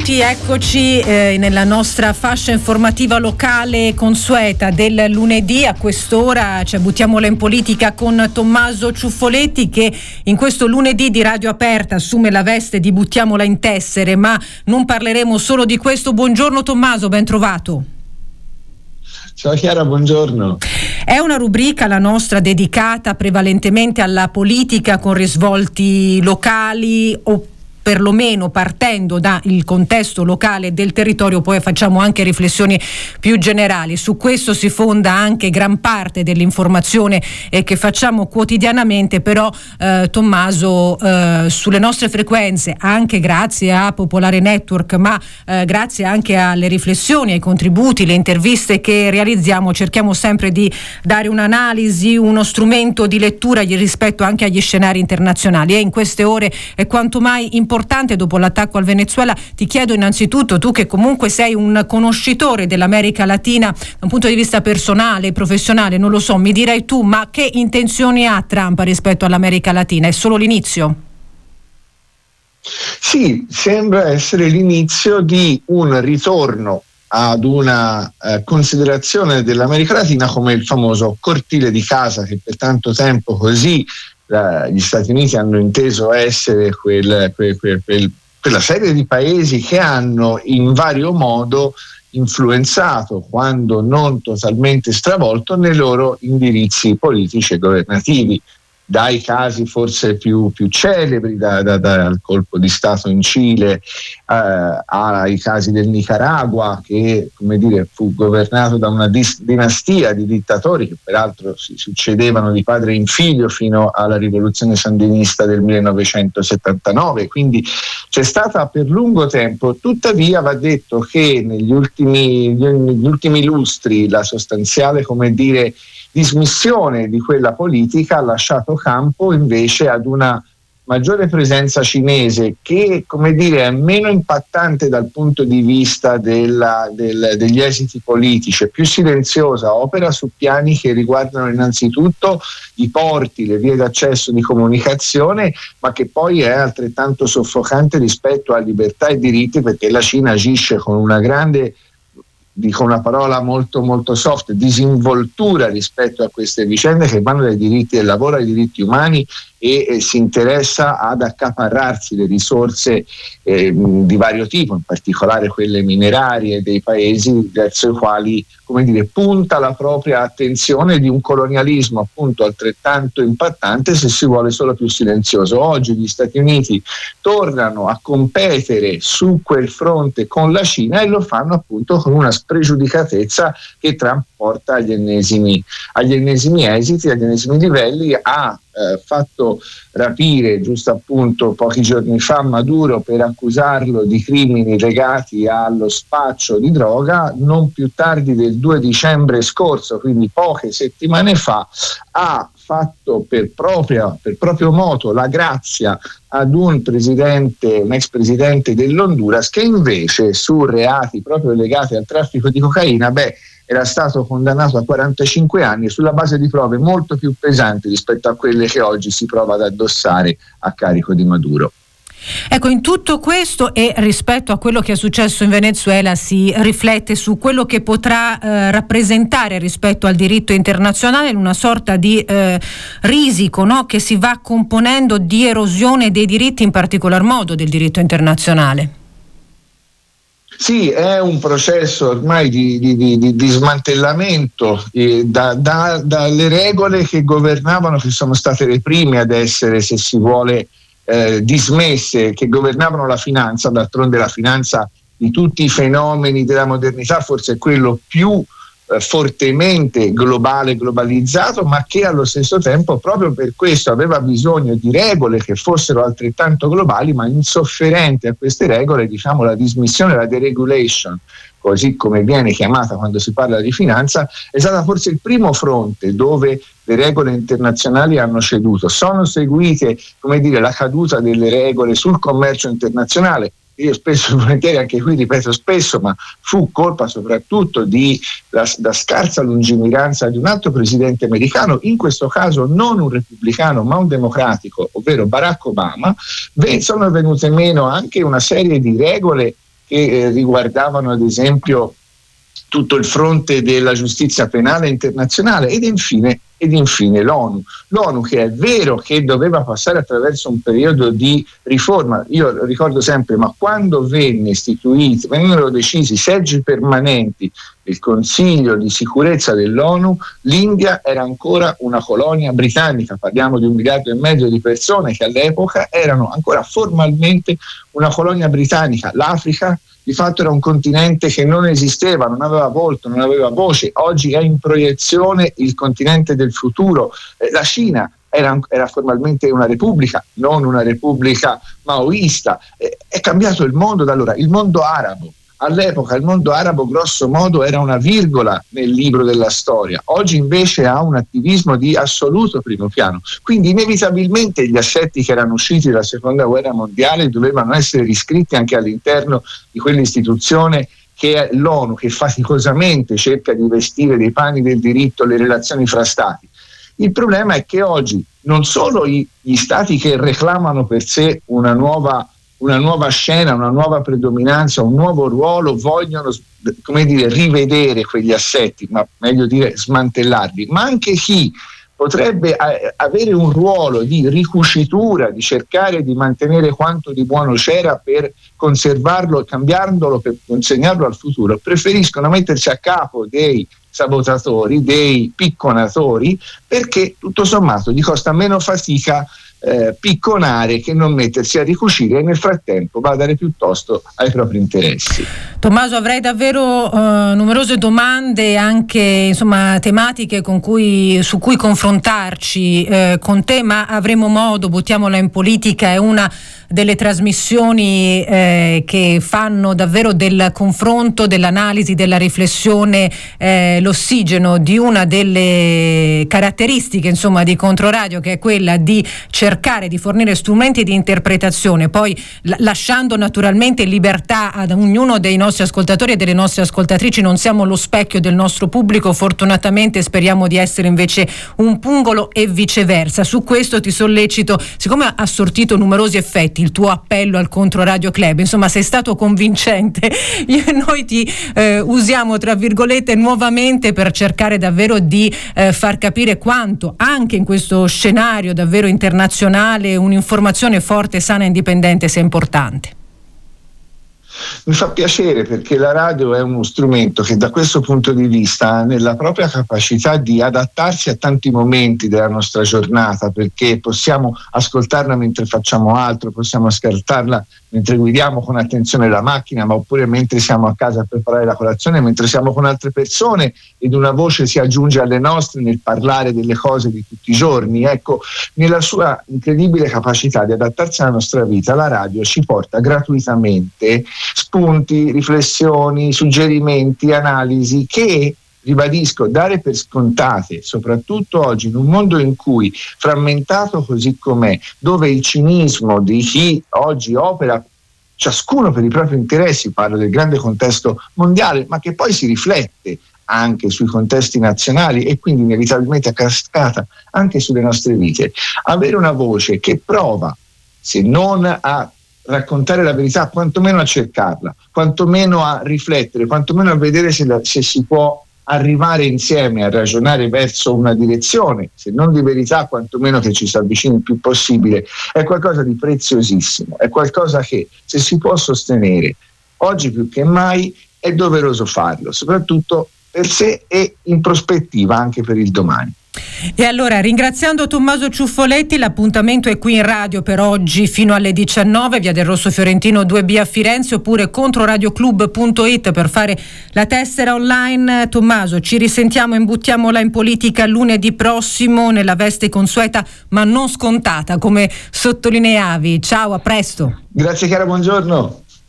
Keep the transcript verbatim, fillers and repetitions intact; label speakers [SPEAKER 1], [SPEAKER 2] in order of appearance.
[SPEAKER 1] benvenuti, eccoci eh, nella nostra fascia informativa locale consueta del lunedì. A quest'ora cioè, buttiamola in politica con Tommaso Ciuffoletti, che in questo lunedì di Radio Aperta assume la veste di Buttiamola in tessere, ma non parleremo solo di questo. Buongiorno Tommaso, ben trovato.
[SPEAKER 2] Ciao Chiara, buongiorno.
[SPEAKER 1] È una rubrica, la nostra, dedicata prevalentemente alla politica con risvolti locali o perlomeno partendo dal contesto locale del territorio, poi facciamo anche riflessioni più generali. Su questo si fonda anche gran parte dell'informazione eh, che facciamo quotidianamente, però eh, Tommaso, eh, sulle nostre frequenze, anche grazie a Popolare Network, ma eh, grazie anche alle riflessioni, ai contributi, le interviste che realizziamo, cerchiamo sempre di dare un'analisi, uno strumento di lettura rispetto anche agli scenari internazionali, e in queste ore è quanto mai importante importante dopo l'attacco al Venezuela. Ti chiedo innanzitutto, tu che comunque sei un conoscitore dell'America Latina da un punto di vista personale, professionale, non lo so, mi direi tu, ma che intenzioni ha Trump rispetto all'America Latina? È solo l'inizio?
[SPEAKER 2] Sì, sembra essere l'inizio di un ritorno ad una eh, considerazione dell'America Latina come il famoso cortile di casa, che per tanto tempo così gli Stati Uniti hanno inteso essere quel, quel, quel, quel, quella serie di paesi che hanno in vario modo influenzato, quando non totalmente stravolto, nei loro indirizzi politici e governativi. Dai casi forse più, più celebri, da, da, dal colpo di Stato in Cile eh, ai casi del Nicaragua, che come dire, fu governato da una dis- dinastia di dittatori che peraltro si succedevano di padre in figlio fino alla rivoluzione sandinista del millenovecentosettantanove, quindi c'è stata per lungo tempo. Tuttavia va detto che negli ultimi, negli ultimi lustri la sostanziale, come dire, dismissione di quella politica ha lasciato campo invece ad una maggiore presenza cinese che, come dire, è meno impattante dal punto di vista della, del, degli esiti politici, è più silenziosa, opera su piani che riguardano innanzitutto i porti, le vie d'accesso di comunicazione, ma che poi è altrettanto soffocante rispetto a libertà e diritti, perché la Cina agisce con una grande, dico una parola molto molto soft, disinvoltura rispetto a queste vicende che vanno dai diritti del lavoro ai diritti umani, e eh, si interessa ad accaparrarsi le risorse eh, di vario tipo, in particolare quelle minerarie dei paesi verso i quali, come dire, punta la propria attenzione, di un colonialismo appunto altrettanto impattante, se si vuole solo più silenzioso. Oggi gli Stati Uniti tornano a competere su quel fronte con la Cina, e lo fanno appunto con una spregiudicatezza che Trump porta agli ennesimi, agli ennesimi esiti, agli ennesimi livelli. Ha eh, fatto rapire giusto appunto pochi giorni fa Maduro per accusarlo di crimini legati allo spaccio di droga. Non più tardi del due dicembre scorso, quindi poche settimane fa, ha fatto per, propria, per proprio moto la grazia ad un presidente, un ex presidente dell'Honduras, che invece su reati proprio legati al traffico di cocaina, beh, era stato condannato a quarantacinque anni sulla base di prove molto più pesanti rispetto a quelle che oggi si prova ad addossare a carico di Maduro.
[SPEAKER 1] Ecco, in tutto questo e rispetto a quello che è successo in Venezuela si riflette su quello che potrà eh, rappresentare rispetto al diritto internazionale, in una sorta di eh, risico, no? Che si va componendo di erosione dei diritti, in particolar modo del diritto internazionale.
[SPEAKER 2] Sì, è un processo ormai di, di, di, di smantellamento eh, da, da, dalle regole che governavano, che sono state le prime ad essere, se si vuole, eh, dismesse, che governavano la finanza. D'altronde la finanza di tutti i fenomeni della modernità forse è quello più eh, fortemente globale, globalizzato, ma che allo stesso tempo proprio per questo aveva bisogno di regole che fossero altrettanto globali, ma insofferenti a queste regole, diciamo la dismissione, la deregulation, così come viene chiamata quando si parla di finanza, è stata forse il primo fronte dove le regole internazionali hanno ceduto. Sono seguite, come dire, la caduta delle regole sul commercio internazionale. Io spesso e volentieri, anche qui ripeto spesso, ma fu colpa soprattutto di la, la scarsa lungimiranza di un altro presidente americano, in questo caso non un repubblicano ma un democratico, ovvero Barack Obama. Beh, sono venute meno anche una serie di regole che eh, riguardavano ad esempio tutto il fronte della giustizia penale internazionale ed infine, ed infine l'ONU. L'ONU che è vero che doveva passare attraverso un periodo di riforma, io ricordo sempre, ma quando venne istituito, vennero decisi seggi permanenti del Consiglio di sicurezza dell'ONU, l'India era ancora una colonia britannica, parliamo di un miliardo e mezzo di persone che all'epoca erano ancora formalmente una colonia britannica. L'Africa di fatto era un continente che non esisteva, non aveva volto, non aveva voce. Oggi è in proiezione il continente del futuro. Eh, la Cina era, era formalmente una repubblica, non una repubblica maoista. Eh, è cambiato il mondo da allora. Il mondo arabo, all'epoca il mondo arabo grosso modo era una virgola nel libro della storia, oggi invece ha un attivismo di assoluto primo piano, quindi inevitabilmente gli assetti che erano usciti dalla seconda guerra mondiale dovevano essere riscritti anche all'interno di quell'istituzione che è l'ONU, che faticosamente cerca di vestire dei panni del diritto le relazioni fra stati. Il problema è che oggi non solo i, gli stati che reclamano per sé una nuova una nuova scena, una nuova predominanza, un nuovo ruolo, vogliono, come dire, rivedere quegli assetti, ma meglio dire smantellarli, ma anche chi potrebbe a- avere un ruolo di ricucitura, di cercare di mantenere quanto di buono c'era per conservarlo, cambiandolo, per consegnarlo al futuro, preferiscono mettersi a capo dei sabotatori, dei picconatori, perché tutto sommato gli costa meno fatica Eh, picconare che non mettersi a ricucire e nel frattempo badare piuttosto ai propri interessi.
[SPEAKER 1] Tommaso, avrei davvero uh, numerose domande, anche insomma tematiche con cui, su cui confrontarci eh, con te, ma avremo modo. Buttiamola in politica è una delle trasmissioni eh, che fanno davvero del confronto, dell'analisi, della riflessione eh, l'ossigeno di una delle caratteristiche insomma di Controradio, che è quella di cercare di fornire strumenti di interpretazione, poi l- lasciando naturalmente libertà ad ognuno dei nostri ascoltatori e delle nostre ascoltatrici. Non siamo lo specchio del nostro pubblico, fortunatamente speriamo di essere invece un pungolo e viceversa. Su questo ti sollecito, siccome ha sortito numerosi effetti il tuo appello al Controradio Club, insomma sei stato convincente, io, noi ti eh, usiamo tra virgolette nuovamente per cercare davvero di eh, far capire quanto anche in questo scenario davvero internazionale un'informazione forte, sana e indipendente sia importante.
[SPEAKER 2] Mi fa piacere, perché la radio è uno strumento che da questo punto di vista, nella propria capacità di adattarsi a tanti momenti della nostra giornata, perché possiamo ascoltarla mentre facciamo altro, possiamo ascoltarla mentre guidiamo con attenzione la macchina, ma oppure mentre siamo a casa a preparare la colazione, mentre siamo con altre persone ed una voce si aggiunge alle nostre nel parlare delle cose di tutti i giorni. Ecco, nella sua incredibile capacità di adattarsi alla nostra vita, la radio ci porta gratuitamente spunti, riflessioni, suggerimenti, analisi che, ribadisco, dare per scontate, soprattutto oggi in un mondo in cui frammentato così com'è, dove il cinismo di chi oggi opera ciascuno per i propri interessi, parlo del grande contesto mondiale, ma che poi si riflette anche sui contesti nazionali e quindi inevitabilmente a cascata anche sulle nostre vite, avere una voce che prova, se non a raccontare la verità, quantomeno a cercarla, quantomeno a riflettere, quantomeno a vedere se, la, se si può arrivare insieme a ragionare verso una direzione, se non di verità, quantomeno che ci si avvicini il più possibile, è qualcosa di preziosissimo, è qualcosa che, se si può sostenere oggi più che mai, è doveroso farlo, soprattutto per sé e in prospettiva anche per il domani.
[SPEAKER 1] E allora, ringraziando Tommaso Ciuffoletti, l'appuntamento è qui in radio per oggi fino alle diciannove, via del Rosso Fiorentino due B a Firenze, oppure controradioclub punto it per fare la tessera online. Tommaso, ci risentiamo in Buttiamola in politica lunedì prossimo nella veste consueta ma non scontata, come sottolineavi. Ciao, a presto.
[SPEAKER 2] Grazie Chiara, buongiorno.